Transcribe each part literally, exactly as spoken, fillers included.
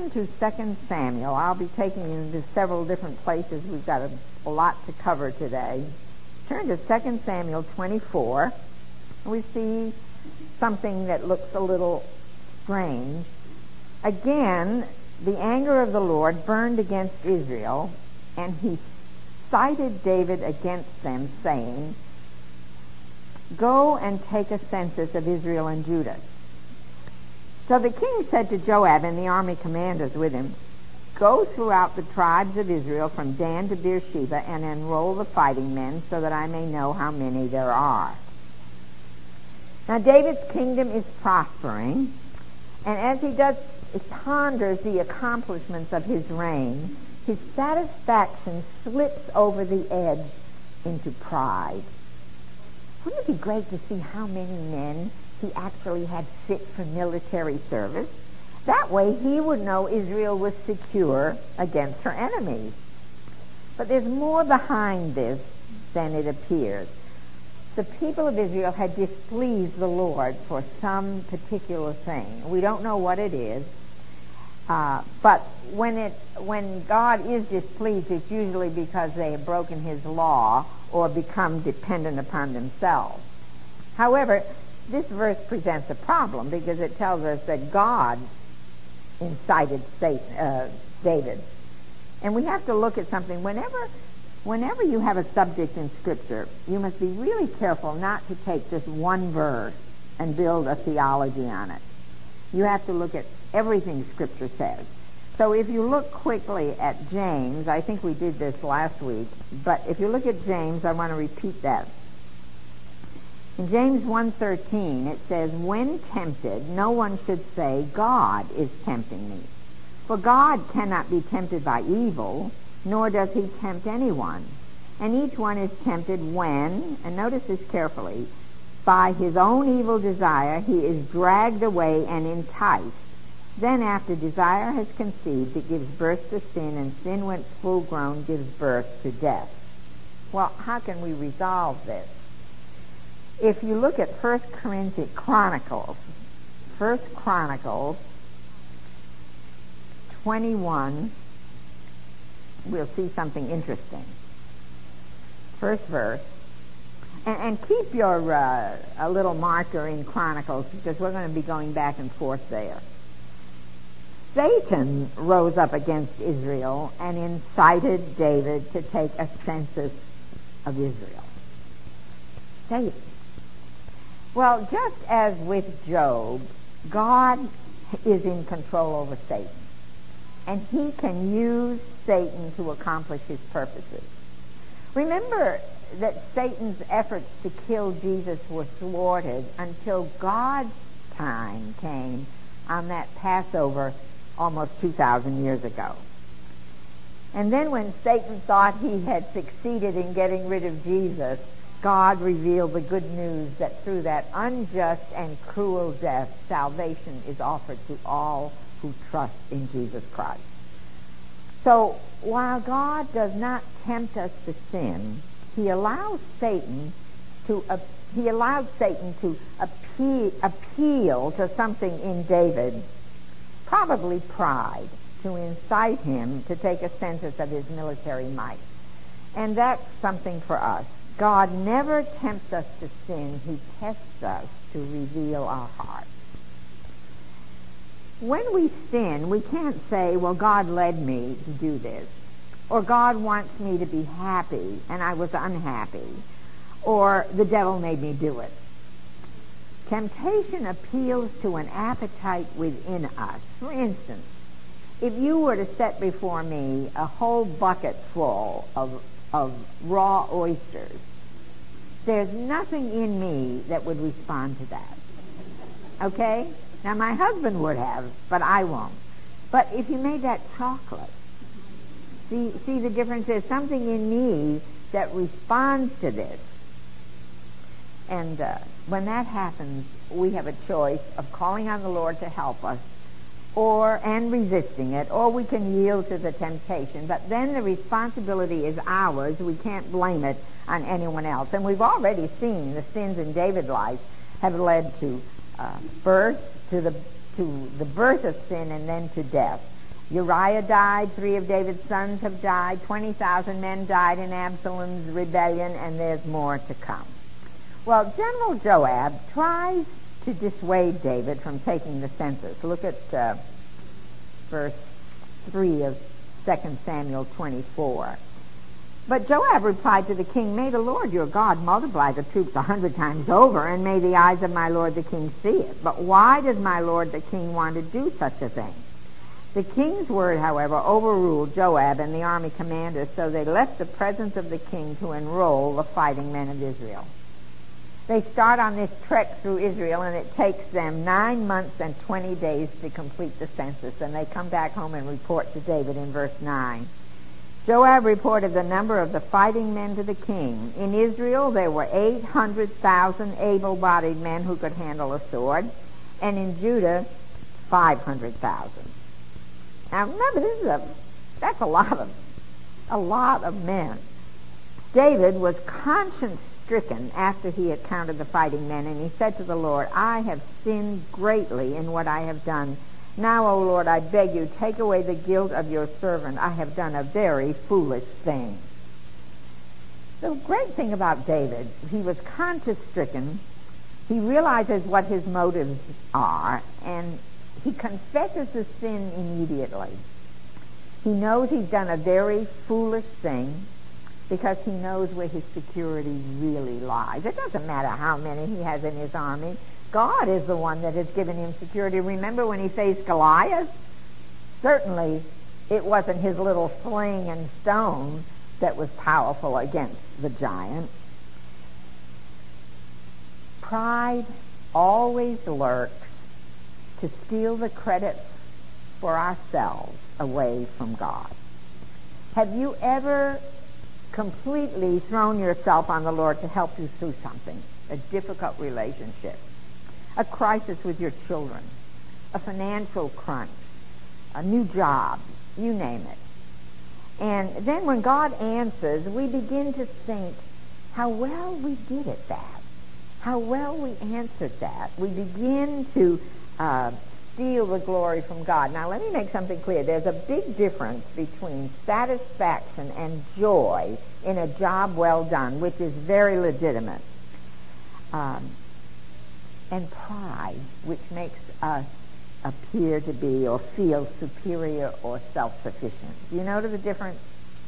turn to Second Samuel. I'll be taking you to several different places. We've got a, a lot to cover today. Turn to Second Samuel twenty-four. We see something that looks a little strange. Again, the anger of the Lord burned against Israel, and he cited David against them, saying, "Go and take a census of Israel and Judah." So the king said to Joab and the army commanders with him, "Go throughout the tribes of Israel from Dan to Beersheba and enroll the fighting men so that I may know how many there are." Now David's kingdom is prospering, and as he does, he ponders the accomplishments of his reign, his satisfaction slips over the edge into pride. Wouldn't it be great to see how many men he actually had fit for military service? That way he would know Israel was secure against her enemies. But there's more behind this than it appears. The people of Israel had displeased the Lord for some particular thing. We don't know what it is. Uh, but when it when God is displeased, it's usually because they have broken his law or become dependent upon themselves. However, this verse presents a problem because it tells us that God incited Satan, uh, David. And we have to look at something. Whenever, whenever you have a subject in Scripture, you must be really careful not to take just one verse and build a theology on it. You have to look at everything Scripture says. So if you look quickly at James, I think we did this last week, but if you look at James, I want to repeat that. In James one thirteen, it says, "When tempted, no one should say, 'God is tempting me.' For God cannot be tempted by evil, nor does he tempt anyone. And each one is tempted when," and notice this carefully, "by his own evil desire he is dragged away and enticed. Then after desire has conceived, it gives birth to sin, and sin, when full grown, gives birth to death." Well, how can we resolve this? If you look at First Corinthians Chronicles, First Chronicles twenty-one, we'll see something interesting. First verse. And, and keep your uh, a little marker in Chronicles, because we're going to be going back and forth there. Satan rose up against Israel and incited David to take a census of Israel. Satan. Well, just as with Job, God is in control over Satan, and he can use Satan to accomplish his purposes. Remember that Satan's efforts to kill Jesus were thwarted until God's time came on that Passover almost two thousand years ago. And then when Satan thought he had succeeded in getting rid of Jesus, God revealed the good news that through that unjust and cruel death, salvation is offered to all who trust in Jesus Christ. So while God does not tempt us to sin, he allows Satan to uh, he allowed Satan to appeal, appeal to something in David, probably pride, to incite him to take a census of his military might. And that's something for us. God never tempts us to sin. He tests us to reveal our hearts. When we sin, we can't say, well, God led me to do this, or God wants me to be happy and I was unhappy, or the devil made me do it. Temptation appeals to an appetite within us. For instance, if you were to set before me a whole bucket full of, of raw oysters, there's nothing in me that would respond to that. Okay? Now, my husband would have, but I won't. But if you made that chocolate, see, see the difference? There's something in me that responds to this. And uh, when that happens, we have a choice of calling on the Lord to help us, or and resisting it, or we can yield to the temptation. But then the responsibility is ours. We can't blame it on anyone else. And we've already seen the sins in David's life have led to uh, birth, to the to the birth of sin, and then to death. Uriah died. Three of David's sons have died. twenty thousand men died in Absalom's rebellion, and there's more to come. Well, General Joab tries to dissuade David from taking the census. Look at uh, verse three of Second Samuel twenty-four. But Joab replied to the king, "May the Lord your God multiply the troops a hundred times over, and may the eyes of my lord the king see it. But why does my lord the king want to do such a thing?" The king's word, however, overruled Joab and the army commanders, so they left the presence of the king to enroll the fighting men of Israel. They start on this trek through Israel, and it takes them nine months and twenty days to complete the census, and they come back home and report to David in verse nine. Joab reported the number of the fighting men to the king. In Israel, there were eight hundred thousand able-bodied men who could handle a sword, and in Judah, five hundred thousand. Now remember, this is a, that's a lot of, a lot of men. David was conscience-stricken after he had counted the fighting men, and he said to the Lord, "I have sinned greatly in what I have done. Now, O Lord, I beg you, take away the guilt of your servant. I have done a very foolish thing." The great thing about David, he was conscience-stricken. He realizes what his motives are, and he confesses the sin immediately. He knows he's done a very foolish thing because he knows where his security really lies. It doesn't matter how many he has in his army. God is the one that has given him security. Remember when he faced Goliath? Certainly it wasn't his little sling and stone that was powerful against the giant. Pride always lurks to steal the credit for ourselves away from God. Have you ever completely thrown yourself on the Lord to help you through something? A difficult relationship, a crisis with your children, a financial crunch, a new job, you name it. And then when God answers, we begin to think how well we did at that, how well we answered that. We begin to uh, steal the glory from God. Now let me make something clear. There's a big difference between satisfaction and joy in a job well done, which is very legitimate, um, and pride, which makes us appear to be or feel superior or self-sufficient. Do you notice the difference?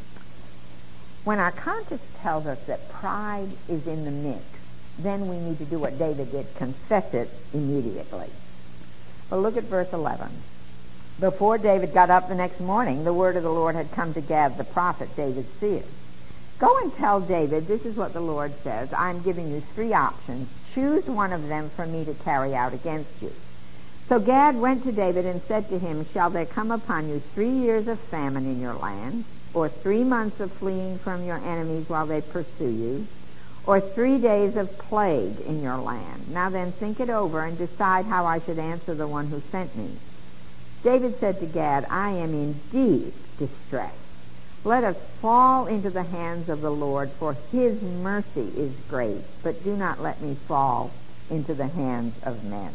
When our conscience tells us that pride is in the mix, then we need to do what David did, confess it immediately. Well, look at verse eleven. Before David got up the next morning, the word of the Lord had come to Gad the prophet, David's seer. "Go and tell David, this is what the Lord says. I'm giving you three options. Choose one of them for me to carry out against you." So Gad went to David and said to him, "Shall there come upon you three years of famine in your land, or three months of fleeing from your enemies while they pursue you, or three days of plague in your land? Now then, think it over and decide how I should answer the one who sent me." David said to Gad, "I am in deep distress. Let us fall into the hands of the Lord, for his mercy is great, but do not let me fall into the hands of men."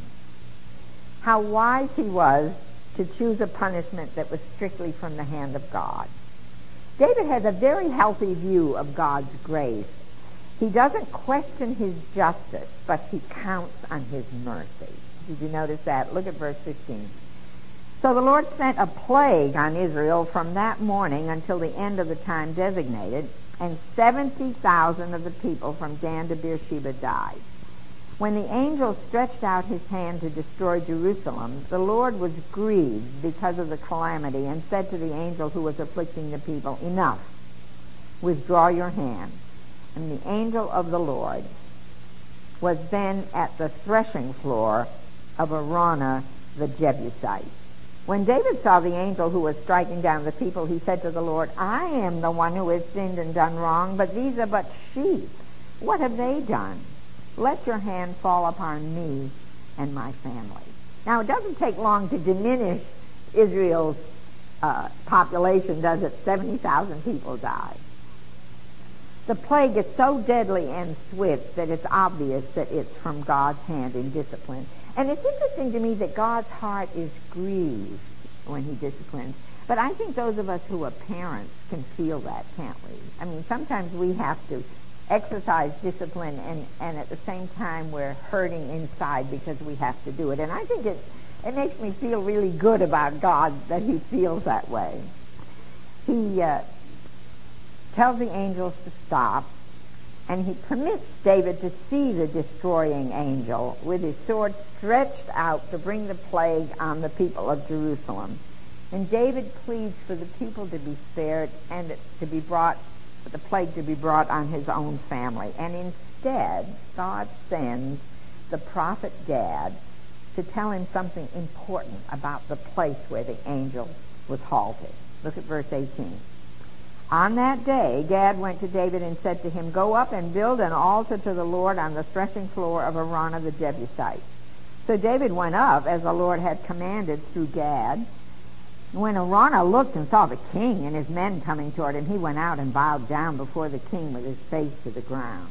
How wise he was to choose a punishment that was strictly from the hand of God. David has a very healthy view of God's grace. He doesn't question his justice, but he counts on his mercy. Did you notice that? Look at verse fifteen. So the Lord sent a plague on Israel from that morning until the end of the time designated, and seventy thousand of the people from Dan to Beersheba died. When the angel stretched out his hand to destroy Jerusalem, the Lord was grieved because of the calamity and said to the angel who was afflicting the people, "Enough, withdraw your hand." And the angel of the Lord was then at the threshing floor of Araunah the Jebusite. When David saw the angel who was striking down the people, he said to the Lord, "I am the one who has sinned and done wrong, but these are but sheep. What have they done? Let your hand fall upon me and my family." Now, it doesn't take long to diminish Israel's uh, population, does it? seventy thousand people died. The plague is so deadly and swift that it's obvious that it's from God's hand in discipline. And it's interesting to me that God's heart is grieved when he disciplines. But I think those of us who are parents can feel that, can't we? I mean, sometimes we have to exercise discipline, and, and at the same time we're hurting inside because we have to do it. And I think it, it makes me feel really good about God that he feels that way. He uh, tells the angels to stop, and he permits David to see the destroying angel with his sword stretched out to bring the plague on the people of Jerusalem. And David pleads for the people to be spared and to be brought, for the plague to be brought on his own family. And instead, God sends the prophet Gad to tell him something important about the place where the angel was halted. Look at verse eighteen. On that day, Gad went to David and said to him, "Go up and build an altar to the Lord on the threshing floor of Araunah the Jebusite." So David went up, as the Lord had commanded through Gad. When Araunah looked and saw the king and his men coming toward him, he went out and bowed down before the king with his face to the ground.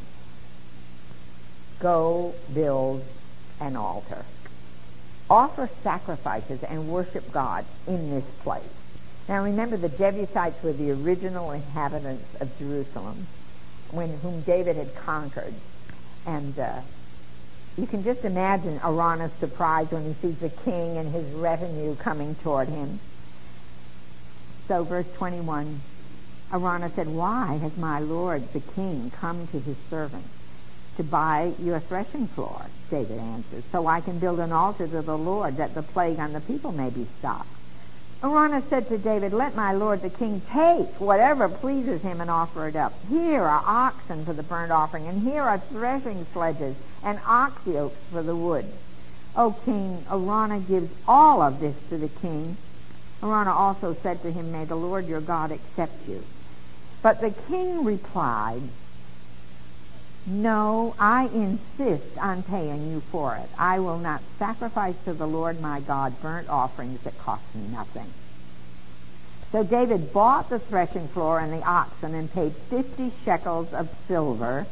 Go build an altar. Offer sacrifices and worship God in this place. Now remember, the Jebusites were the original inhabitants of Jerusalem, when whom David had conquered. And uh, you can just imagine Araunah's surprise when he sees the king and his retinue coming toward him. So verse twenty-one, Araunah said, "Why has my lord the king come to his servant? To buy your threshing floor," David answers, "so I can build an altar to the Lord, that the plague on the people may be stopped." Araunah said to David, "Let my lord the king take whatever pleases him and offer it up. Here are oxen for the burnt offering, and here are threshing sledges and ox yokes for the wood." O king, Araunah gives all of this to the king. Araunah also said to him, "May the Lord your God accept you." But the king replied, "No, I insist on paying you for it. I will not sacrifice to the Lord my God burnt offerings that cost me nothing." So David bought the threshing floor and the oxen and paid fifty shekels of silver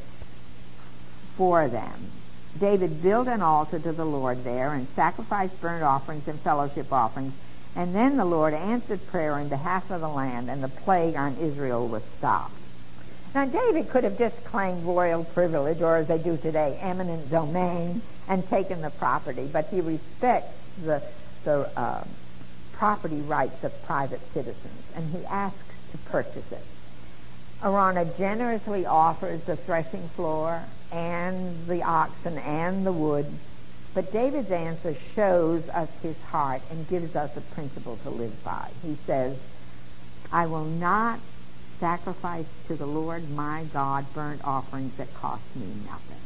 for them. David built an altar to the Lord there and sacrificed burnt offerings and fellowship offerings. And then the Lord answered prayer in behalf of the land, and the plague on Israel was stopped. Now, David could have just claimed royal privilege, or as they do today, eminent domain, and taken the property, but he respects the, the uh, property rights of private citizens, and he asks to purchase it. Araunah generously offers the threshing floor and the oxen and the wood, but David's answer shows us his heart and gives us a principle to live by. He says, "I will not sacrifice to the Lord my God burnt offerings that cost me nothing."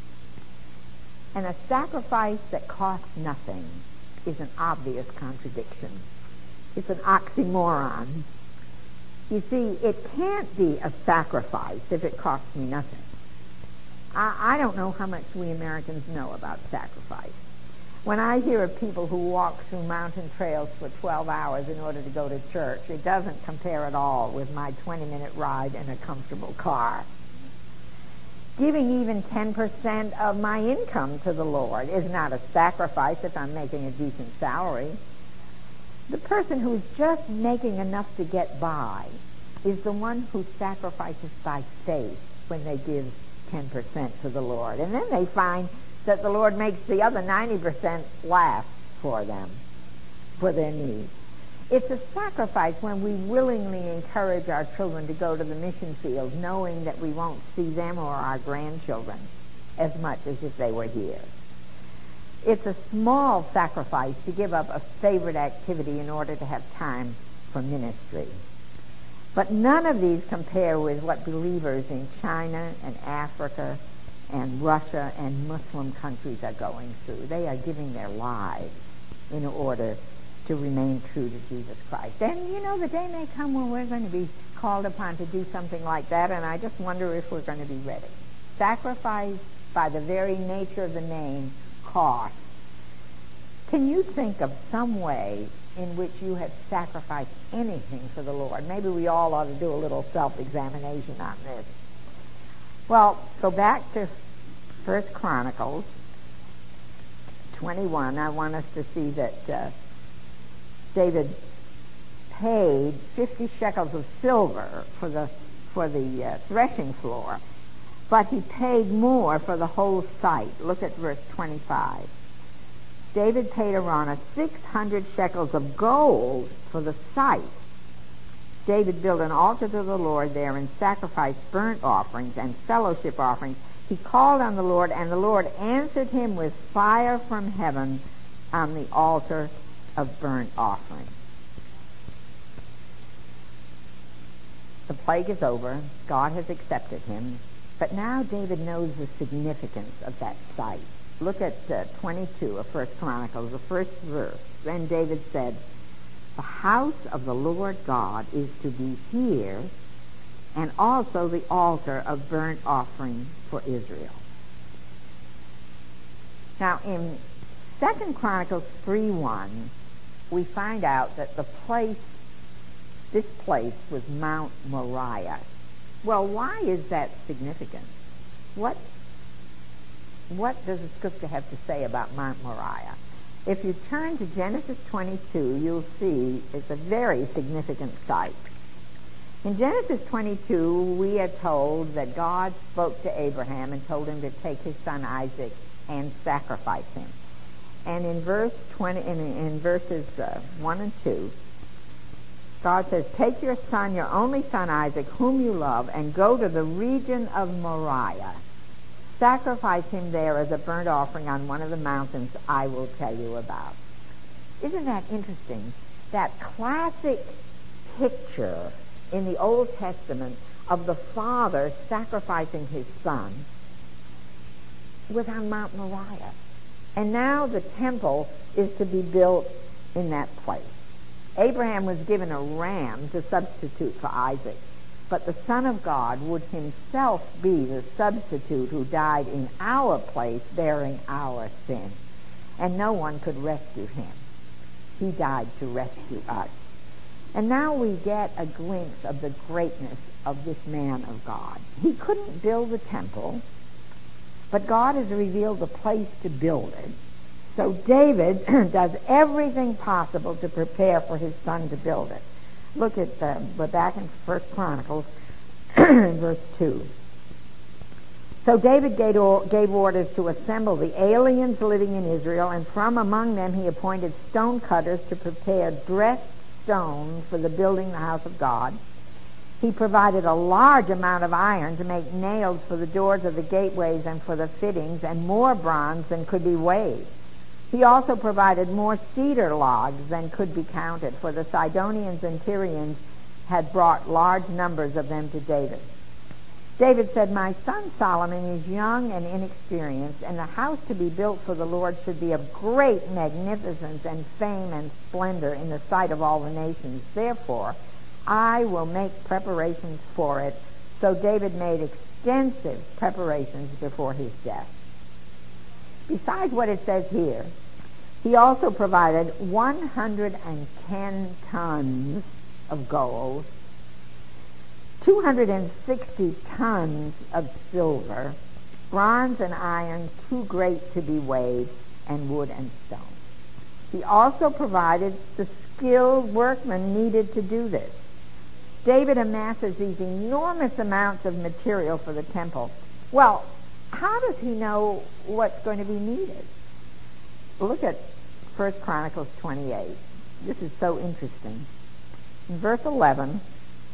And a sacrifice that costs nothing is an obvious contradiction. It's an oxymoron. You see, it can't be a sacrifice if it costs me nothing. I, I don't know how much we Americans know about sacrifice. When I hear of people who walk through mountain trails for twelve hours in order to go to church, it doesn't compare at all with my twenty-minute ride in a comfortable car. Giving even ten percent of my income to the Lord is not a sacrifice if I'm making a decent salary. The person who's just making enough to get by is the one who sacrifices by faith when they give ten percent to the Lord. And then they find that the Lord makes the other ninety percent last for them, for their needs. It's a sacrifice when we willingly encourage our children to go to the mission field, knowing that we won't see them or our grandchildren as much as if they were here. It's a small sacrifice to give up a favorite activity in order to have time for ministry. But none of these compare with what believers in China and Africa and Russia and Muslim countries are going through. They are giving their lives in order to remain true to Jesus Christ. And, you know, the day may come when we're going to be called upon to do something like that, and I just wonder if we're going to be ready. Sacrifice, by the very nature of the name, costs. Can you think of some way in which you have sacrificed anything for the Lord? Maybe we all ought to do a little self-examination on this. Well, go back to First Chronicles twenty-one. I want us to see that uh, David paid fifty shekels of silver for the for the uh, threshing floor, but he paid more for the whole site. Look at verse twenty-five. David paid Araunah six hundred shekels of gold for the site. David built an altar to the Lord there and sacrificed burnt offerings and fellowship offerings. He called on the Lord, and the Lord answered him with fire from heaven on the altar of burnt offering. The plague is over. God has accepted him. But now David knows the significance of that site. Look at uh, twenty-two of First Chronicles, the first verse. Then David said, "The house of the Lord God is to be here, and also the altar of burnt offering for Israel." Now in Second Chronicles three one, we find out that the place, this place was Mount Moriah. Well, why is that significant? What, what does the scripture have to say about Mount Moriah? If you turn to Genesis twenty-two, you'll see it's a very significant site. In Genesis twenty-two, we are told that God spoke to Abraham and told him to take his son Isaac and sacrifice him. And in verse twenty, in, in verses uh, one and two, God says, "Take your son, your only son Isaac, whom you love, and go to the region of Moriah. Sacrifice him there as a burnt offering on one of the mountains I will tell you about." Isn't that interesting? That classic picture in the Old Testament of the father sacrificing his son was on Mount Moriah. And now the temple is to be built in that place. Abraham was given a ram to substitute for Isaac, but the Son of God would himself be the substitute who died in our place, bearing our sin. And no one could rescue him. He died to rescue us. And now we get a glimpse of the greatness of this man of God. He couldn't build the temple, but God has revealed the place to build it. So David does everything possible to prepare for his son to build it. Look at, uh, we're back in First Chronicles, verse two. So David gave, gave orders to assemble the aliens living in Israel, and from among them he appointed stone cutters to prepare dressed stone for the building the house of God. He provided a large amount of iron to make nails for the doors of the gateways and for the fittings, and more bronze than could be weighed. He also provided more cedar logs than could be counted, for the Sidonians and Tyrians had brought large numbers of them to David. David said, "My son Solomon is young and inexperienced, and the house to be built for the Lord should be of great magnificence and fame and splendor in the sight of all the nations. Therefore, I will make preparations for it." So David made extensive preparations before his death. Besides what it says here, he also provided one hundred ten tons of gold, two hundred sixty tons of silver, bronze and iron too great to be weighed, and wood and stone. He also provided the skilled workmen needed to do this. David amasses these enormous amounts of material for the temple. Well, how does he know what's going to be needed? Look at First Chronicles twenty-eight. This is so interesting. In verse eleven,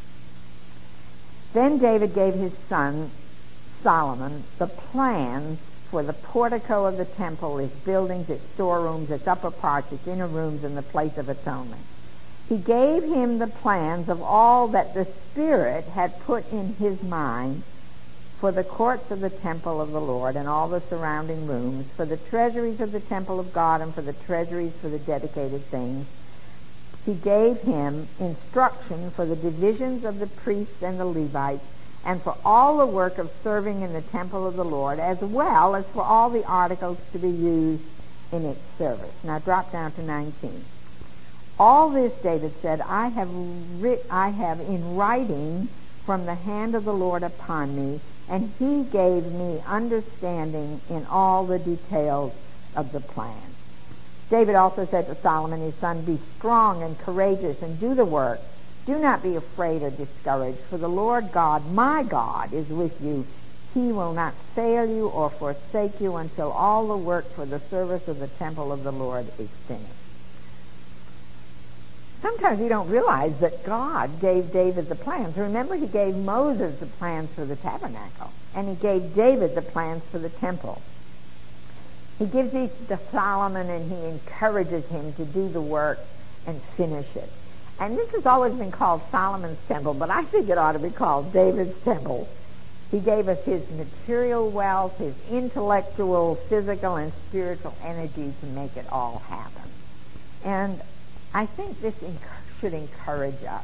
then David gave his son Solomon the plans for the portico of the temple, its buildings, its storerooms, its upper parts, its inner rooms, and the place of atonement. He gave him the plans of all that the Spirit had put in his mind for the courts of the temple of the Lord and all the surrounding rooms, for the treasuries of the temple of God and for the treasuries for the dedicated things. He gave him instruction for the divisions of the priests and the Levites, and for all the work of serving in the temple of the Lord, as well as for all the articles to be used in its service. Now drop down to nineteen. All this, David said, I have, writ- I have in writing from the hand of the Lord upon me, and he gave me understanding in all the details of the plan. David also said to Solomon his son, "Be strong and courageous and do the work. Do not be afraid or discouraged, for the Lord God, my God, is with you. He will not fail you or forsake you until all the work for the service of the temple of the Lord is finished." Sometimes we don't realize that God gave David the plans. Remember, he gave Moses the plans for the tabernacle, and he gave David the plans for the temple. He gives these to Solomon, and he encourages him to do the work and finish it. And this has always been called Solomon's temple, but I think it ought to be called David's temple. He gave us his material wealth, his intellectual, physical, and spiritual energy to make it all happen. And I think this should encourage us.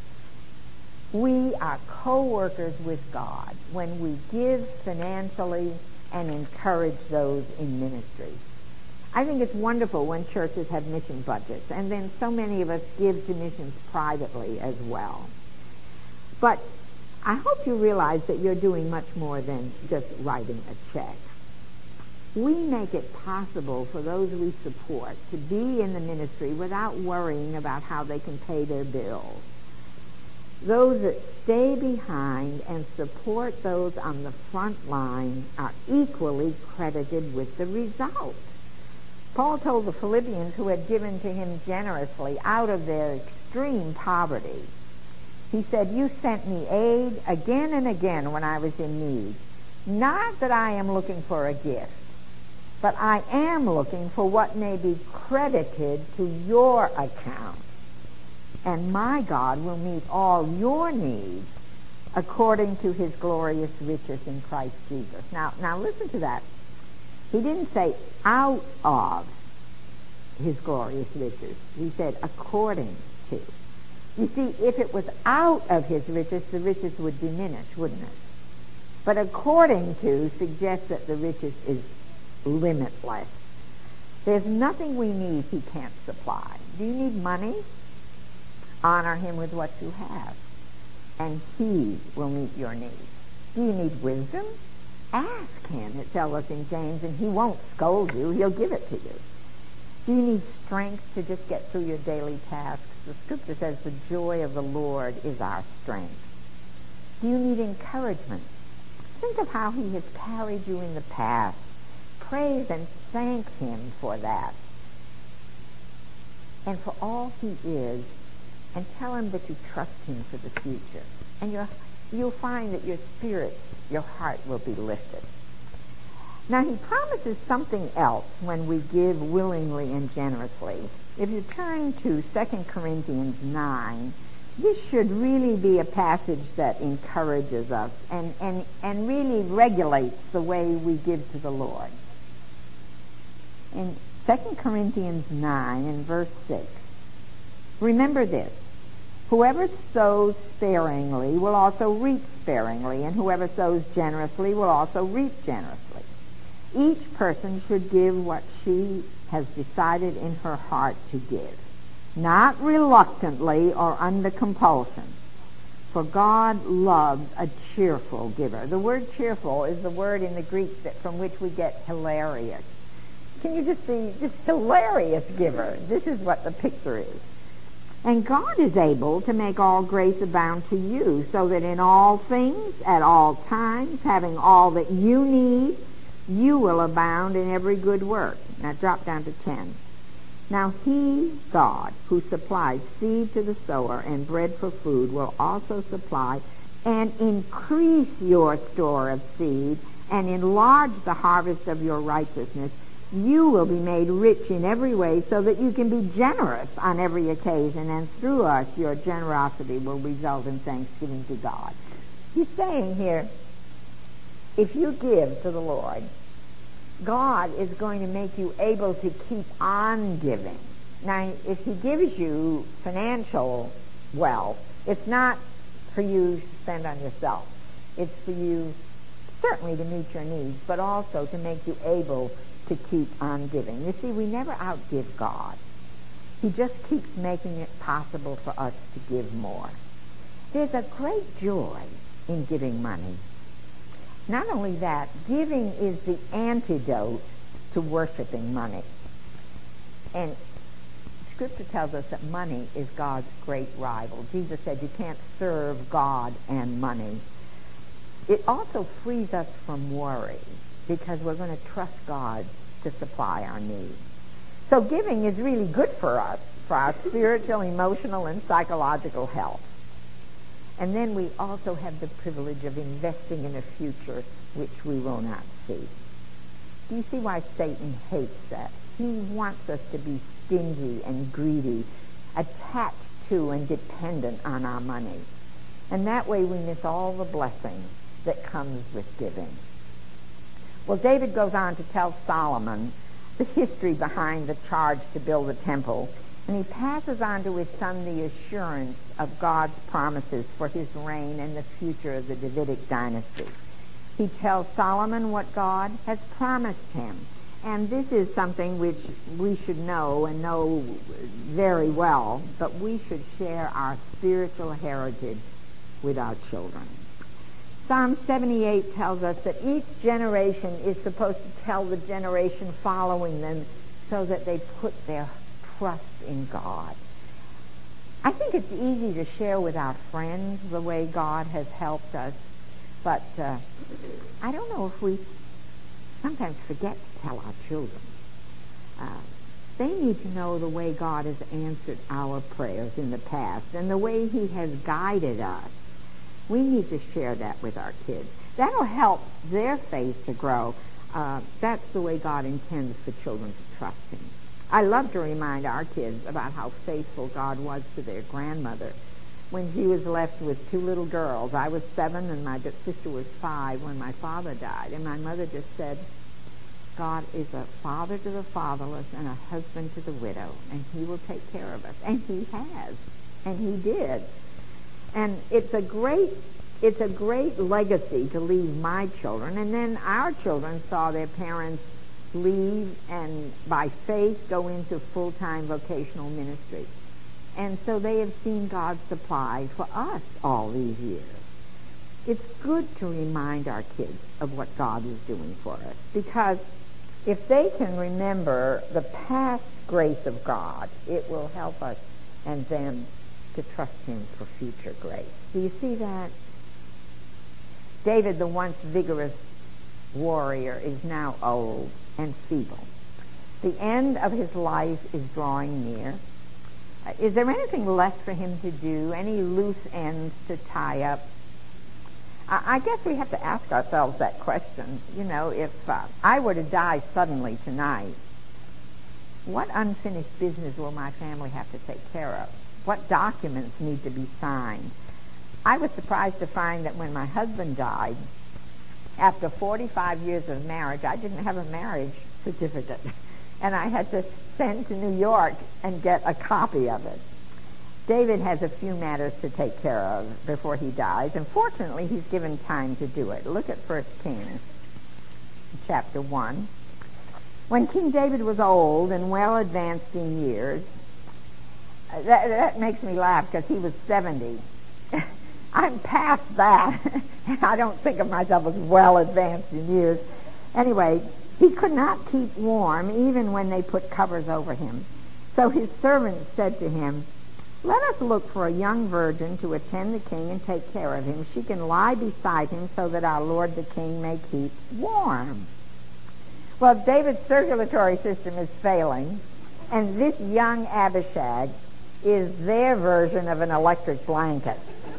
We are co-workers with God when we give financially and encourage those in ministry. I think it's wonderful when churches have mission budgets, and then so many of us give to missions privately as well. But I hope you realize that you're doing much more than just writing a check. We make it possible for those we support to be in the ministry without worrying about how they can pay their bills. Those that stay behind and support those on the front line are equally credited with the result. Paul told the Philippians, who had given to him generously out of their extreme poverty, he said, "You sent me aid again and again when I was in need. Not that I am looking for a gift, but I am looking for what may be credited to your account. And my God will meet all your needs according to his glorious riches in Christ Jesus." Now, now listen to that. He didn't say out of his glorious riches. He said according to. You see, if it was out of his riches, the riches would diminish, wouldn't it? But according to suggests that the riches is limitless. There's nothing we need he can't supply. Do you need money? Honor him with what you have, and he will meet your needs. Do you need wisdom? Ask him, it tells us in James, and he won't scold you. He'll give it to you. Do you need strength to just get through your daily tasks? The scripture says the joy of the Lord is our strength. Do you need encouragement? Think of how he has carried you in the past. Praise and thank him for that and for all he is, and tell him that you trust him for the future. And you're, you'll find that your spirit, your heart will be lifted. Now, he promises something else when we give willingly and generously. If you turn to Second Corinthians nine, this should really be a passage that encourages us and, and, and really regulates the way we give to the Lord. In Second Corinthians nine and verse six, remember this: whoever sows sparingly will also reap sparingly, and whoever sows generously will also reap generously. Each person should give what she has decided in her heart to give, not reluctantly or under compulsion, for God loves a cheerful giver. The word cheerful is the word in the Greek that from which we get hilarious. Can you just see this hilarious giver? This is what the picture is. And God is able to make all grace abound to you, so that in all things, at all times, having all that you need, you will abound in every good work. Now drop down to ten. Now he, God, who supplies seed to the sower and bread for food, will also supply and increase your store of seed and enlarge the harvest of your righteousness. You will be made rich in every way, so that you can be generous on every occasion, and through us your generosity will result in thanksgiving to God. He's saying here, if you give to the Lord, God is going to make you able to keep on giving. Now, if he gives you financial wealth, it's not for you to spend on yourself. It's for you certainly to meet your needs, but also to make you able to keep on giving. You see, we never outgive God. He just keeps making it possible for us to give more. There's a great joy in giving money. Not only that, giving is the antidote to worshiping money. And Scripture tells us that money is God's great rival. Jesus said you can't serve God and money. It also frees us from worry because we're going to trust God to supply our needs. So giving is really good for us, for our spiritual, emotional, and psychological health. And then we also have the privilege of investing in a future which we will not see. Do you see why Satan hates that? He wants us to be stingy and greedy, attached to and dependent on our money. And that way we miss all the blessing that comes with giving. Well, David goes on to tell Solomon the history behind the charge to build the temple, and he passes on to his son the assurance of God's promises for his reign and the future of the Davidic dynasty. He tells Solomon what God has promised him. And this is something which we should know and know very well, but we should share our spiritual heritage with our children. Psalm seventy-eight tells us that each generation is supposed to tell the generation following them so that they put their trust in God. I think it's easy to share with our friends the way God has helped us, but uh, I don't know if we sometimes forget to tell our children. Uh, they need to know the way God has answered our prayers in the past and the way he has guided us. We need to share that with our kids. That'll help their faith to grow. Uh, that's the way God intends for children to trust him. I love to remind our kids about how faithful God was to their grandmother when she was left with two little girls. I was seven and my sister was five when my father died. And my mother just said, God is a father to the fatherless and a husband to the widow, and he will take care of us. And he has. And he did. And it's a great it's a great legacy to leave my children. And then our children saw their parents leave and by faith go into full-time vocational ministry. And so they have seen God supply for us all these years. It's good to remind our kids of what God is doing for us, because if they can remember the past grace of God, it will help us and them to trust him for future grace. Do you see that? David, the once vigorous warrior, is now old and feeble. The end of his life is drawing near. Uh, is there anything left for him to do? Any loose ends to tie up? I, I guess we have to ask ourselves that question. You know, if uh, I were to die suddenly tonight, what unfinished business will my family have to take care of? What documents need to be signed? I was surprised to find that when my husband died, after forty-five years of marriage, I didn't have a marriage certificate. And I had to send to New York and get a copy of it. David has a few matters to take care of before he dies, and fortunately he's given time to do it. Look at First Kings, chapter one. When King David was old and well advanced in years, that, that makes me laugh because he was seventy. I'm past that, and I don't think of myself as well advanced in years. Anyway, he could not keep warm even when they put covers over him. So his servants said to him, let us look for a young virgin to attend the king and take care of him. She can lie beside him so that our lord the king may keep warm. Well, David's circulatory system is failing, and this young Abishag is their version of an electric blanket.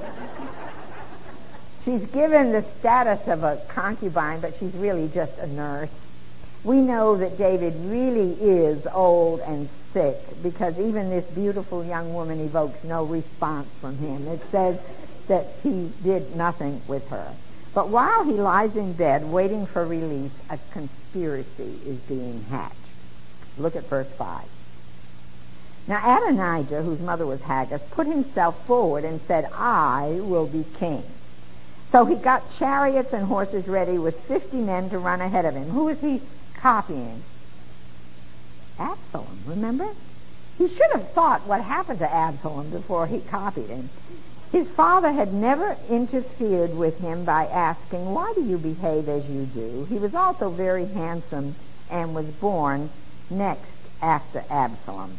She's given the status of a concubine, but she's really just a nurse. We know that David really is old and sick because even this beautiful young woman evokes no response from him. It says that he did nothing with her. But while he lies in bed waiting for release, a conspiracy is being hatched. Look at verse five. Now Adonijah, whose mother was Haggith, put himself forward and said, I will be king. So he got chariots and horses ready with fifty men to run ahead of him. Who is he copying? Absalom, remember? He should have thought what happened to Absalom before he copied him. His father had never interfered with him by asking, why do you behave as you do? He was also very handsome and was born next after Absalom.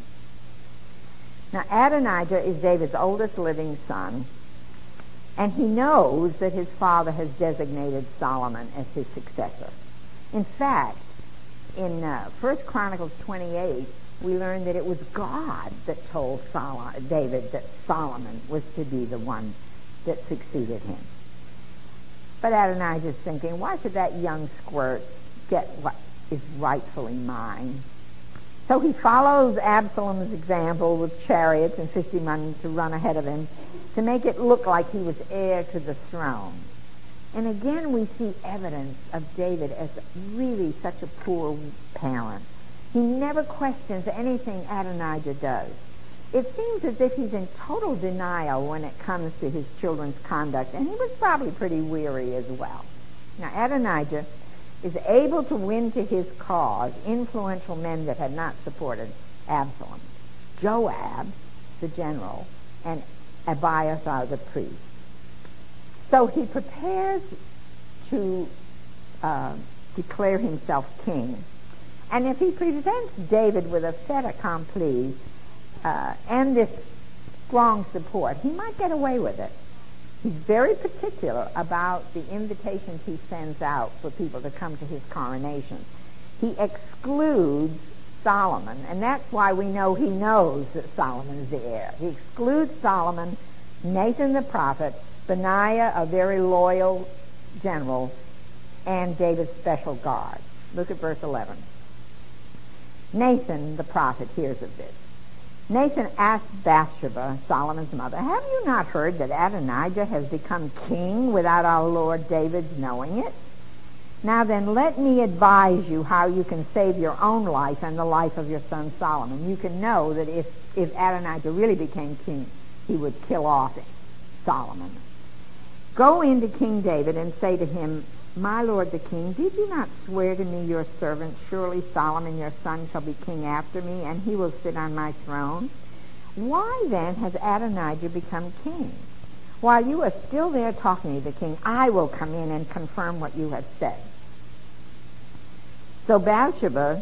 Now, Adonijah is David's oldest living son, and he knows that his father has designated Solomon as his successor. In fact, in uh, First Chronicles twenty-eight, we learn that it was God that told Sol- David that Solomon was to be the one that succeeded him. But Adonijah's thinking, why should that young squirt get what is rightfully mine? So he follows Absalom's example with chariots and fifty men to run ahead of him to make it look like he was heir to the throne. And again we see evidence of David as really such a poor parent. He never questions anything Adonijah does. It seems as if he's in total denial when it comes to his children's conduct, and he was probably pretty weary as well. Now, Adonijah is able to win to his cause influential men that had not supported Absalom: Joab, the general, and Abiathar, the priest. So he prepares to uh, declare himself king. And if he presents David with a fait accompli uh, and this strong support, he might get away with it. He's very particular about the invitations he sends out for people to come to his coronation. He excludes Solomon, and that's why we know he knows that Solomon is the heir. He excludes Solomon, Nathan the prophet, Benaiah, a very loyal general, and David's special guard. Look at verse eleven. Nathan the prophet hears of this. Nathan asked Bathsheba, Solomon's mother, "Have you not heard that Adonijah has become king without our Lord David's knowing it? Now then, let me advise you how you can save your own life and the life of your son Solomon. You can know that if, if Adonijah really became king, he would kill off Solomon. Go in to King David and say to him, 'My lord the king, did you not swear to me, your servant, surely Solomon your son shall be king after me, and he will sit on my throne? Why then has Adonijah become king? While you are still there talking to the king, I will come in and confirm what you have said.' So Bathsheba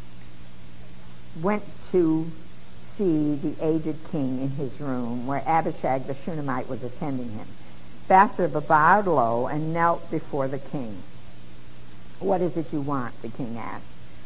went to see the aged king in his room, where Abishag the Shunammite was attending him. Bathsheba bowed low and knelt before the king. 'What is it you want?' the king asked.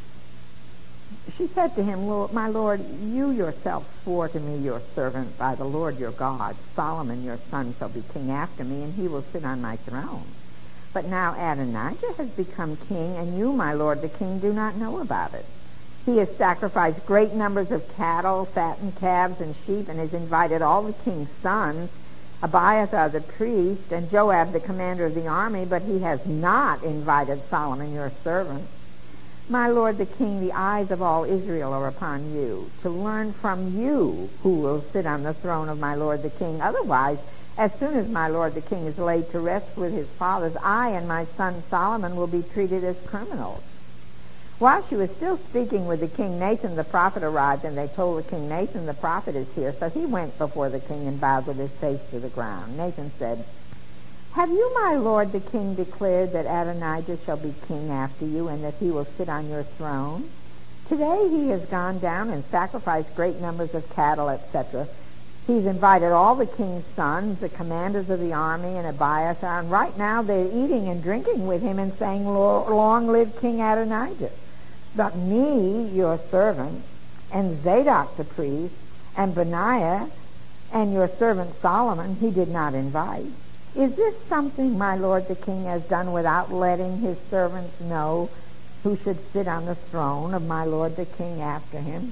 She said to him, Lord, 'My lord, you yourself swore to me, your servant, by the Lord your God, Solomon your son shall be king after me, and he will sit on my throne. But now Adonijah has become king, and you, my lord the king, do not know about it. He has sacrificed great numbers of cattle, fattened calves and sheep, and has invited all the king's sons, Abiathar the priest, and Joab the commander of the army, but he has not invited Solomon your servant. My lord the king, the eyes of all Israel are upon you, to learn from you who will sit on the throne of my lord the king. Otherwise, as soon as my lord the king is laid to rest with his fathers, I and my son Solomon will be treated as criminals.' While she was still speaking with the king, Nathan the prophet arrived, and they told the king, 'Nathan the prophet is here.' So he went before the king and bowed with his face to the ground. Nathan said, 'Have you, my lord the king, declared that Adonijah shall be king after you, and that he will sit on your throne? Today he has gone down and sacrificed great numbers of cattle, et cetera. He's invited all the king's sons, the commanders of the army, and Abiathar, and right now they're eating and drinking with him and saying, Long live King Adonijah. But me, your servant, and Zadok the priest, and Benaiah, and your servant Solomon, he did not invite. Is this something my lord the king has done without letting his servants know who should sit on the throne of my lord the king after him?'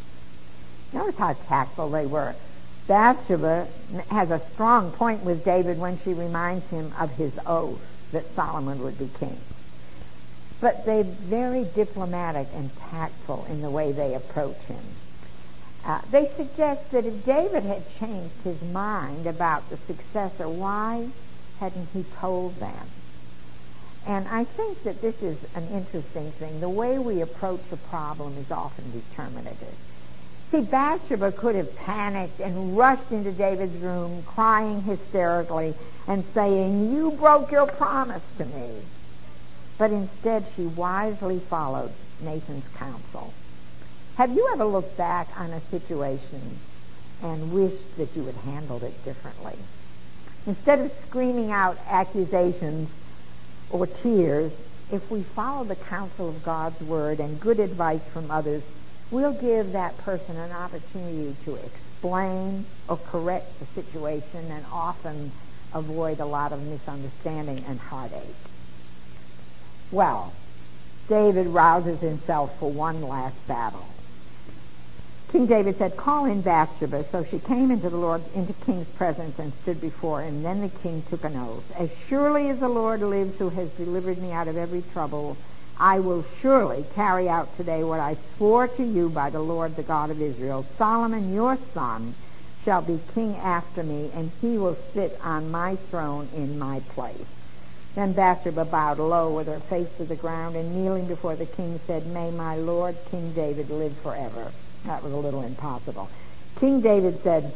Notice how tactful they were. Bathsheba has a strong point with David when she reminds him of his oath that Solomon would be king. But they're very diplomatic and tactful in the way they approach him. Uh, they suggest that if David had changed his mind about the successor, why hadn't he told them? And I think that this is an interesting thing. The way we approach a problem is often determinative. See, Bathsheba could have panicked and rushed into David's room, crying hysterically and saying, "You broke your promise to me." But instead, she wisely followed Nathan's counsel. Have you ever looked back on a situation and wished that you had handled it differently? Instead of screaming out accusations or tears, if we follow the counsel of God's word and good advice from others, we'll give that person an opportunity to explain or correct the situation and often avoid a lot of misunderstanding and heartache. Well, David rouses himself for one last battle. King David said, "Call in Bathsheba." So she came into the Lord, into King's presence and stood before him. Then the king took an oath. "As surely as the Lord lives, who has delivered me out of every trouble, I will surely carry out today what I swore to you by the Lord, the God of Israel. Solomon, your son, shall be king after me, and he will sit on my throne in my place." Then Bathsheba bowed low with her face to the ground, and kneeling before the king said, "May my Lord King David live forever." That was a little impossible. King David said,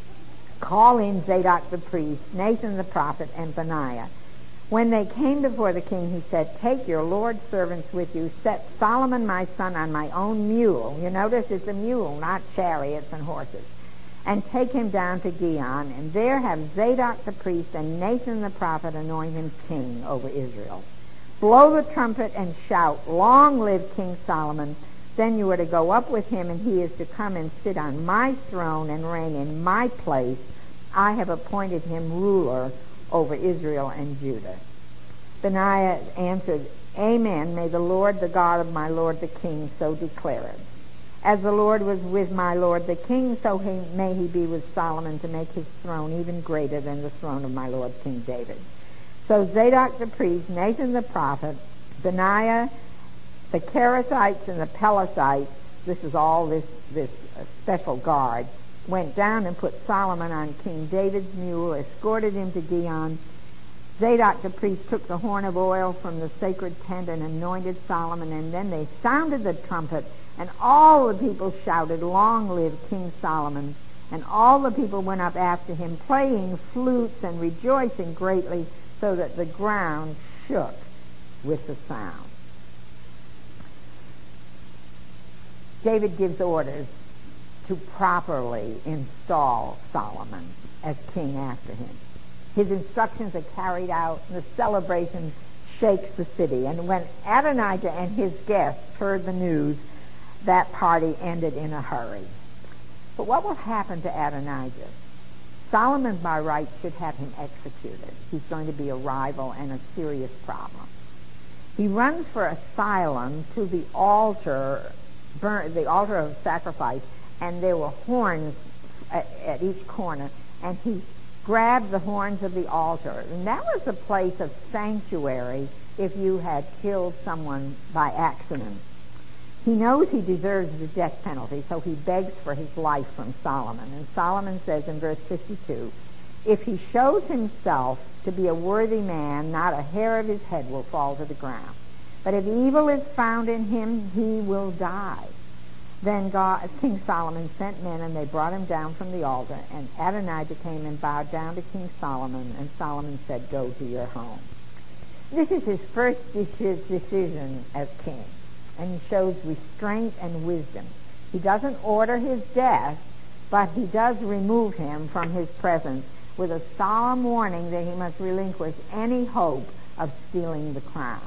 "Call in Zadok the priest, Nathan the prophet, and Benaiah." When they came before the king, he said, "Take your Lord's servants with you. Set Solomon my son on my own mule." You notice it's a mule, not chariots and horses. "And take him down to Gihon, and there have Zadok the priest and Nathan the prophet anoint him king over Israel. Blow the trumpet and shout, 'Long live King Solomon!' Then you are to go up with him, and he is to come and sit on my throne and reign in my place. I have appointed him ruler over Israel and Judah." Benaiah answered, "Amen. May the Lord, the God of my Lord the king, so declare it. As the Lord was with my Lord the king, so he, may he be with Solomon, to make his throne even greater than the throne of my Lord King David." So Zadok the priest, Nathan the prophet, Benaiah, the Kerethites and the Pelethites, this is all this, this uh, special guard, went down and put Solomon on King David's mule, escorted him to Gihon. Zadok the priest took the horn of oil from the sacred tent and anointed Solomon, and then they sounded the trumpet, and all the people shouted, "Long live King Solomon!" And all the people went up after him, playing flutes and rejoicing greatly, so that the ground shook with the sound. David gives orders to properly install Solomon as king after him. His instructions are carried out, and the celebration shakes the city. And when Adonijah and his guests heard the news, that party ended in a hurry. But what will happen to Adonijah? Solomon, by right, should have him executed. He's going to be a rival and a serious problem. He runs for asylum to the altar, burn, the altar of sacrifice, and there were horns at, at each corner, and he grabbed the horns of the altar. And that was a place of sanctuary if you had killed someone by accident. He knows he deserves the death penalty, so he begs for his life from Solomon. And Solomon says in verse fifty-two, "If he shows himself to be a worthy man, not a hair of his head will fall to the ground. But if evil is found in him, he will die." Then God, King Solomon sent men, and they brought him down from the altar. And Adonijah came and bowed down to King Solomon, and Solomon said, "Go to your home." This is his first decision as king, and he shows restraint and wisdom. He doesn't order his death, but he does remove him from his presence with a solemn warning that he must relinquish any hope of stealing the crown.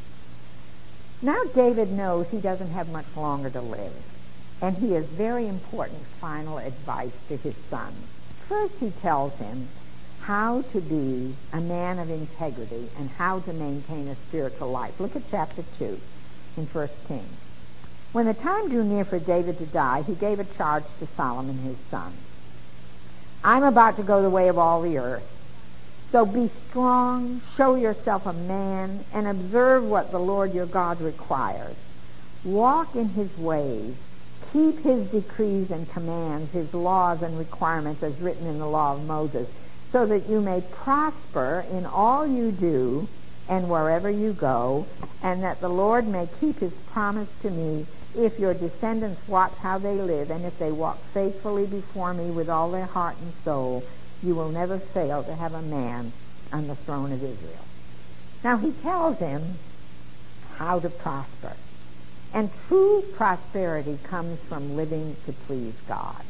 Now David knows he doesn't have much longer to live, and he has very important final advice to his son. First, he tells him how to be a man of integrity and how to maintain a spiritual life. Look at chapter two in First Kings. When the time drew near for David to die, he gave a charge to Solomon his son. "I'm about to go the way of all the earth. So be strong, show yourself a man, and observe what the Lord your God requires. Walk in his ways, keep his decrees and commands, his laws and requirements as written in the law of Moses, so that you may prosper in all you do and wherever you go, and that the Lord may keep his promise to me if your descendants watch how they live, and if they walk faithfully before me with all their heart and soul, you will never fail to have a man on the throne of Israel." Now he tells him how to prosper. And true prosperity comes from living to please God.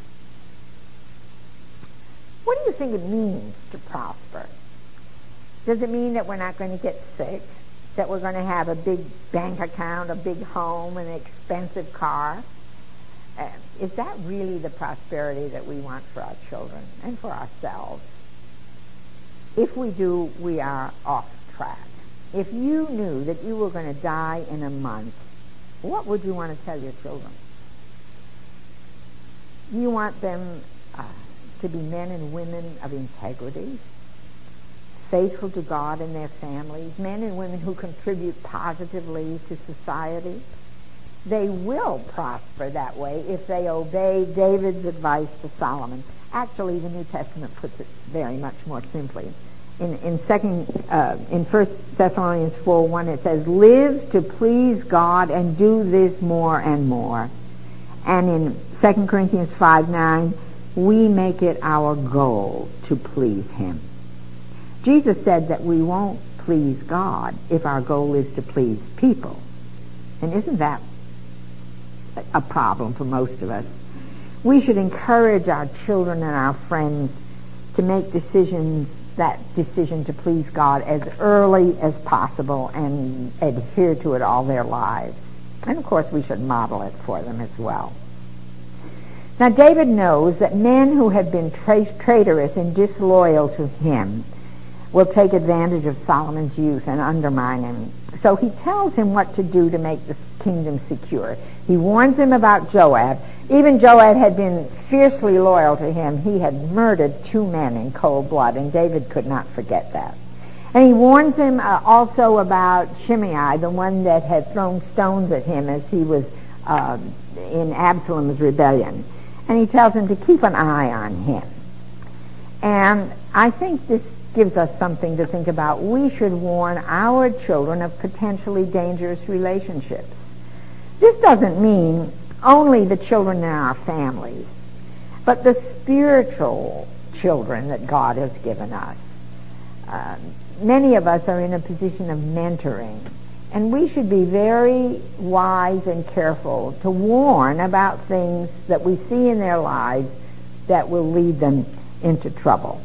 What do you think it means to prosper? Does it mean that we're not going to get sick? That we're going to have a big bank account, a big home, an expensive car? Uh, is that really the prosperity that we want for our children and for ourselves? If we do, we are off track. If you knew that you were going to die in a month, what would you want to tell your children? You want them uh, to be men and women of integrity, faithful to God and their families, men and women who contribute positively to society. They will prosper that way if they obey David's advice to Solomon. Actually, the New Testament puts it very much more simply. In in second uh, in First Thessalonians four one, it says, "Live to please God and do this more and more." And in Second Corinthians five nine, we make it our goal to please Him. Jesus said that we won't please God if our goal is to please people. And isn't that a problem for most of us? We should encourage our children and our friends to make decisions, that decision to please God as early as possible and adhere to it all their lives. And of course we should model it for them as well. Now David knows that men who have been tra- traitorous and disloyal to him will take advantage of Solomon's youth and undermine him. So he tells him what to do to make the kingdom secure. He warns him about Joab. Even Joab had been fiercely loyal to him. He had murdered two men in cold blood, and David could not forget that. And he warns him uh, also about Shimei, the one that had thrown stones at him as he was uh, in Absalom's rebellion. And he tells him to keep an eye on him. And I think this gives us something to think about. We should warn our children of potentially dangerous relationships. This doesn't mean only the children in our families, but the spiritual children that God has given us. Uh, many of us are in a position of mentoring, and we should be very wise and careful to warn about things that we see in their lives that will lead them into trouble.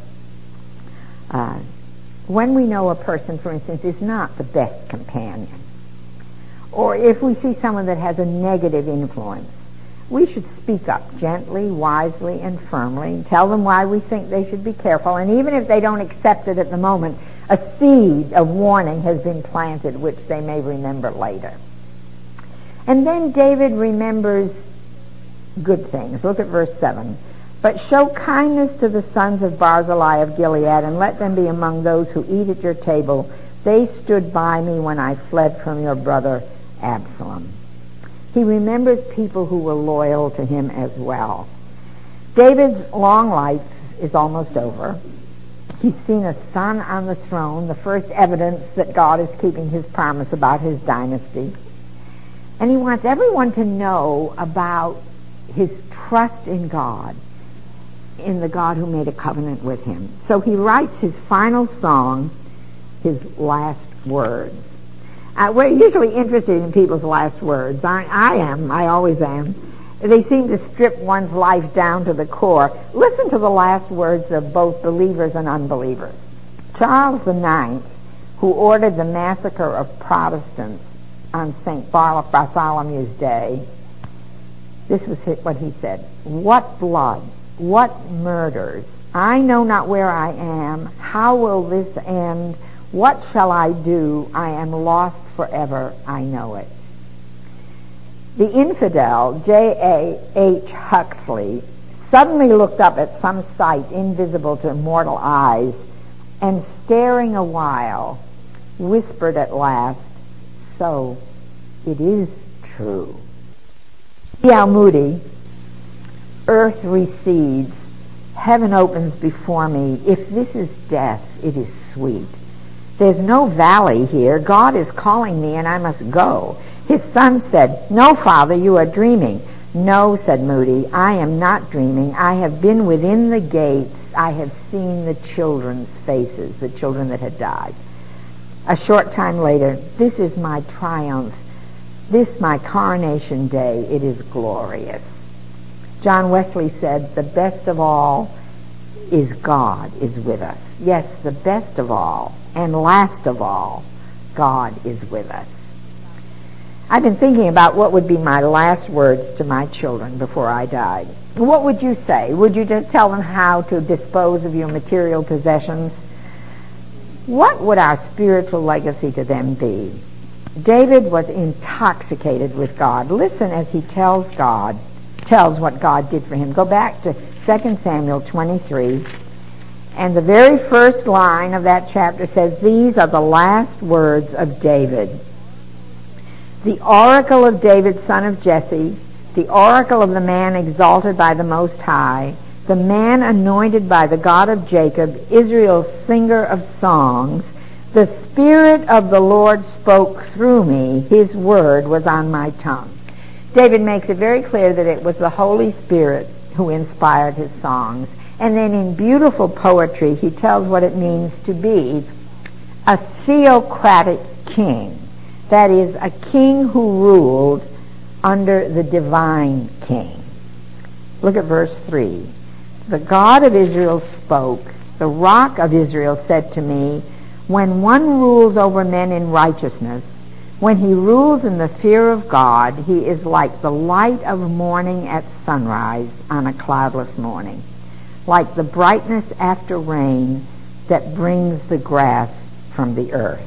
Uh, when we know a person, for instance, is not the best companion, or if we see someone that has a negative influence, we should speak up gently, wisely, and firmly, and tell them why we think they should be careful. And even if they don't accept it at the moment, a seed of warning has been planted, which they may remember later. And then David remembers good things. Look at verse seven. "But show kindness to the sons of Barzillai of Gilead, and let them be among those who eat at your table. They stood by me when I fled from your brother Absalom." He remembers people who were loyal to him as well. David's long life is almost over. He's seen a son on the throne, the first evidence that God is keeping his promise about his dynasty. And he wants everyone to know about his trust in God, in the God who made a covenant with him. So he writes his final song, his last words. Uh, we're usually interested in people's last words. I, I am. I always am. They seem to strip one's life down to the core. Listen to the last words of both believers and unbelievers. Charles the Ninth, who ordered the massacre of Protestants on Saint Bartholomew's Day, this was what he said: "What blood! What murders! I know not where I am. How will this end? What shall I do? I am lost forever. I know it." The infidel, J A H Huxley, suddenly looked up at some sight invisible to mortal eyes, and staring a while, whispered at last, "So it is true." D L Moody, "Earth recedes, heaven opens before me. If this is death, it is sweet. There's no valley here. God is calling me, and I must go." His son said, "No, Father, you are dreaming." "No," said Moody, "I am not dreaming. I have been within the gates. I have seen the children's faces," the children that had died. A short time later, "This is my triumph. This my coronation day, it is glorious. John Wesley said, the best of all is God is with us. Yes, the best of all and last of all, God is with us. I've been thinking about what would be my last words to my children before I died. What would you say? Would you just tell them how to dispose of your material possessions? What would our spiritual legacy to them be? David was intoxicated with God. Listen as he tells God, tells what God did for him. Go back to Second Samuel twenty-three, and the very first line of that chapter says, these are the last words of David. The oracle of David, son of Jesse, the oracle of the man exalted by the Most High, the man anointed by the God of Jacob, Israel's singer of songs. The Spirit of the Lord spoke through me. His word was on my tongue. David makes it very clear that it was the Holy Spirit who inspired his songs. And then in beautiful poetry, he tells what it means to be a theocratic king. That is, a king who ruled under the divine king. Look at verse three. The God of Israel spoke. The rock of Israel said to me, when one rules over men in righteousness, when he rules in the fear of God, he is like the light of morning at sunrise on a cloudless morning, like the brightness after rain that brings the grass from the earth.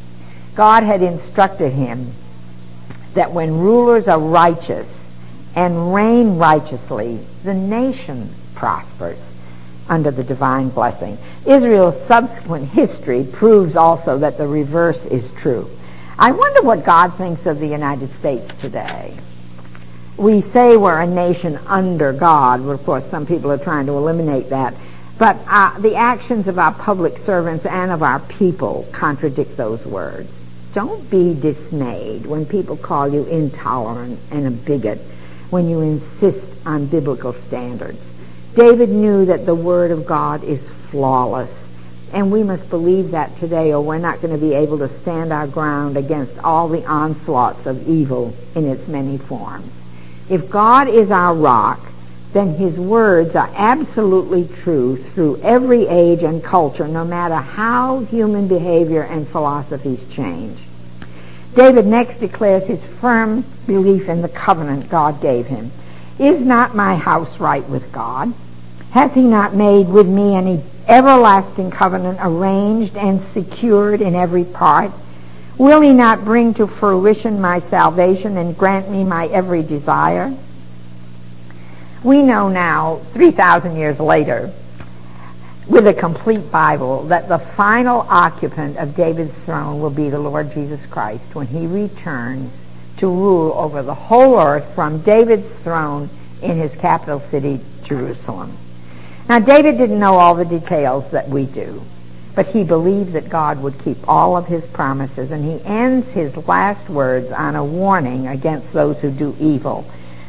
God had instructed him that when rulers are righteous and reign righteously, the nation prospers under the divine blessing. Israel's subsequent history proves also that the reverse is true. I wonder what God thinks of the United States today. We say we're a nation under God. Well, of course, some people are trying to eliminate that. But uh, the actions of our public servants and of our people contradict those words. Don't be dismayed when people call you intolerant and a bigot, when you insist on biblical standards. David knew that the Word of God is flawless, and we must believe that today, or we're not going to be able to stand our ground against all the onslaughts of evil in its many forms. If God is our rock, then His words are absolutely true through every age and culture, no matter how human behavior and philosophies change. David next declares his firm belief in the covenant God gave him. Is not my house right with God? Hath He not made with me an everlasting covenant, arranged and secured in every part? Will He not bring to fruition my salvation and grant me my every desire? We know now, three thousand years later, with a complete Bible, that the final occupant of David's throne will be the Lord Jesus Christ when He returns to rule over the whole earth from David's throne in His capital city, Jerusalem. Now, David didn't know all the details that we do, but he believed that God would keep all of His promises, and he ends his last words on a warning against those who do evil.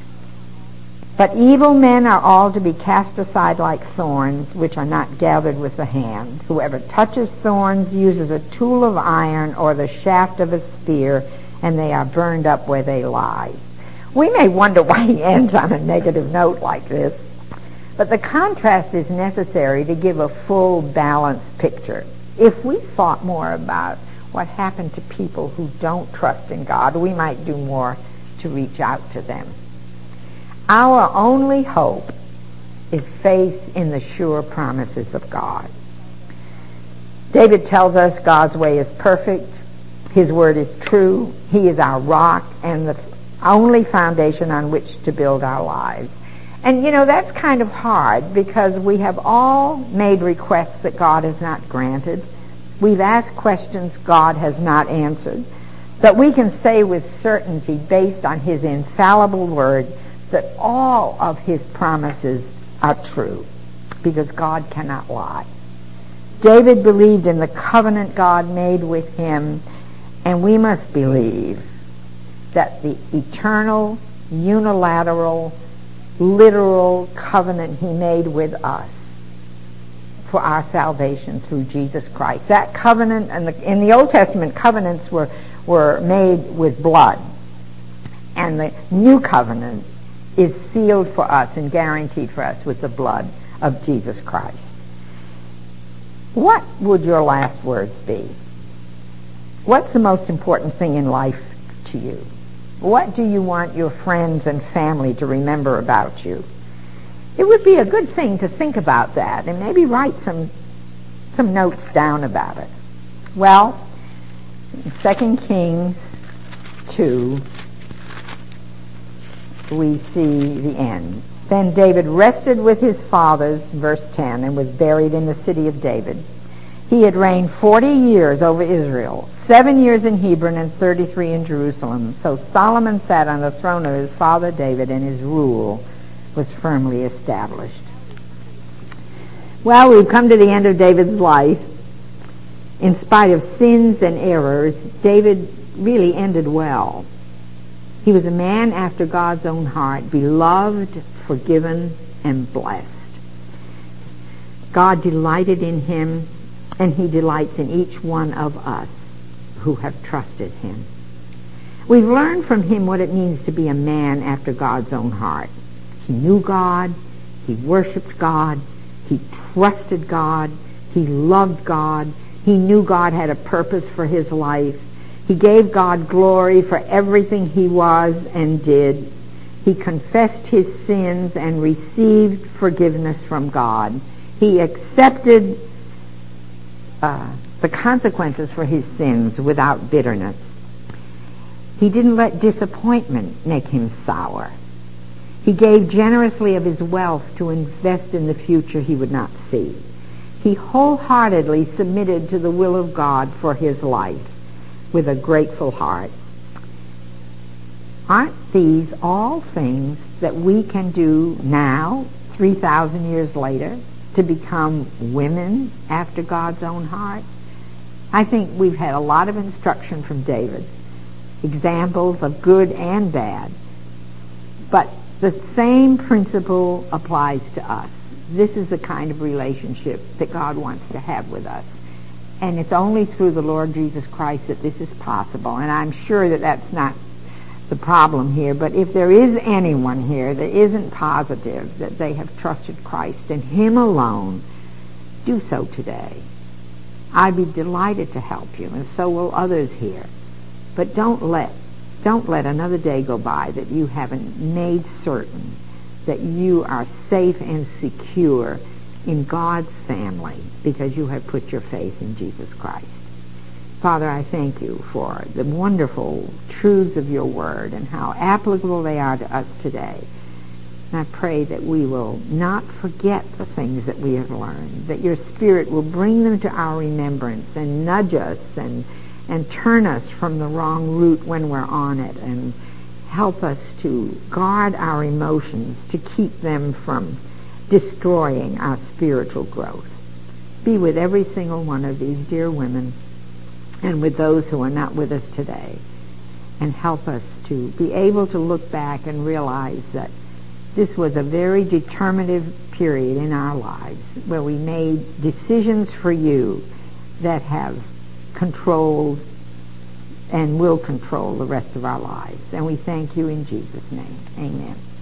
But evil men are all to be cast aside like thorns, which are not gathered with the hand. Whoever touches thorns uses a tool of iron or the shaft of a spear, and they are burned up where they lie. We may wonder why he ends on a negative note like this, but the contrast is necessary to give a full, balanced picture. If we thought more about what happened to people who don't trust in God, we might do more to reach out to them. Our only hope is faith in the sure promises of God. David tells us God's way is perfect, His word is true, He is our rock and the only foundation on which to build our lives. And you know, that's kind of hard because we have all made requests that God has not granted. We've asked questions God has not answered. But we can say with certainty, based on His infallible word, that all of His promises are true because God cannot lie. David believed in the covenant God made with him, and we must believe that the eternal, unilateral, literal covenant He made with us for our salvation through Jesus Christ. That covenant, and in the Old Testament, covenants were, were made with blood. And the new covenant is sealed for us and guaranteed for us with the blood of Jesus Christ. What would your last words be? What's the most important thing in life to you? What do you want your friends and family to remember about you? It would be a good thing to think about that and maybe write some some notes down about it. Well, in Second Kings two, we see the end. Then David rested with his fathers, verse ten, and was buried in the city of David. He had reigned forty years over Israel, seven years in Hebron and thirty-three in Jerusalem. So Solomon sat on the throne of his father David, and his rule was firmly established. Well, we've come to the end of David's life. In spite of sins and errors, David really ended well. He was a man after God's own heart, beloved, forgiven, and blessed. God delighted in him, and he delights in each one of us who have trusted him. We've learned from him what it means to be a man after God's own heart. He knew God, he worshiped God, he trusted God, he loved God, he knew God had a purpose for his life. He gave God glory for everything he was and did. He confessed his sins and received forgiveness from God. He accepted uh, the consequences for his sins without bitterness. He didn't let disappointment make him sour. He gave generously of his wealth to invest in the future he would not see. He wholeheartedly submitted to the will of God for his life with a grateful heart. Aren't these all things that we can do now, three thousand years later, to become women after God's own heart? I think we've had a lot of instruction from David, examples of good and bad. But the same principle applies to us. This is the kind of relationship that God wants to have with us. And it's only through the Lord Jesus Christ that this is possible. And I'm sure that that's not the problem here. But if there is anyone here that isn't positive that they have trusted Christ and him alone, do so today. I'd be delighted to help you, and so will others here. But don't let don't let another day go by that you haven't made certain that you are safe and secure in God's family because you have put your faith in Jesus Christ. Father, I thank you for the wonderful truths of your word and how applicable they are to us today. And I pray that we will not forget the things that we have learned, that your Spirit will bring them to our remembrance and nudge us and, and turn us from the wrong route when we're on it, and help us to guard our emotions, to keep them from destroying our spiritual growth. Be with every single one of these dear women and with those who are not with us today, and help us to be able to look back and realize that this was a very determinative period in our lives where we made decisions for you that have controlled and will control the rest of our lives. And we thank you in Jesus' name. Amen.